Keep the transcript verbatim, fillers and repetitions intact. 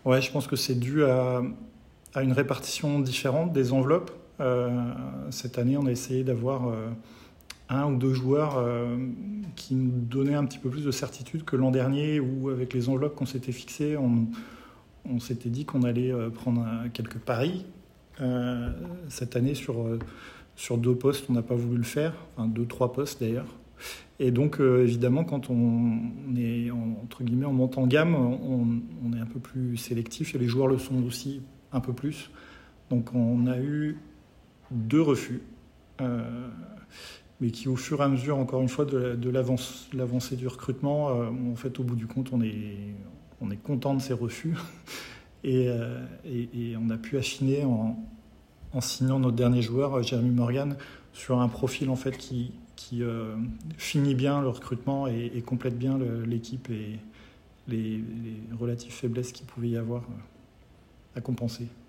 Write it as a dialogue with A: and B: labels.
A: Ouais, je pense que c'est dû à, à une répartition différente des enveloppes. Euh, cette année, on a essayé d'avoir euh, un ou deux joueurs euh, qui nous donnaient un petit peu plus de certitude que l'an dernier, où avec les enveloppes qu'on s'était fixées, on, on s'était dit qu'on allait euh, prendre un- quelques paris. Euh, cette année, sur, euh, sur deux postes, on n'a pas voulu le faire, enfin deux, trois postes d'ailleurs. Et donc, euh, évidemment, quand on est en- entre guillemets en montant en gamme, on, on est un peu plus sélectif et les joueurs le sont aussi un peu plus. Donc, on a eu deux refus, euh, mais qui, au fur et à mesure, encore une fois, de, la- de l'avance- l'avancée du recrutement, euh, en fait, au bout du compte, on est, on est content de ces refus et, euh, et- et on a pu affiner en, en signant notre dernier joueur, euh, Jeremy Morgan, sur un profil en fait qui, qui euh, finit bien le recrutement et, et complète bien le- l'équipe et les, les relatives faiblesses qu'il pouvait y avoir euh, à compenser.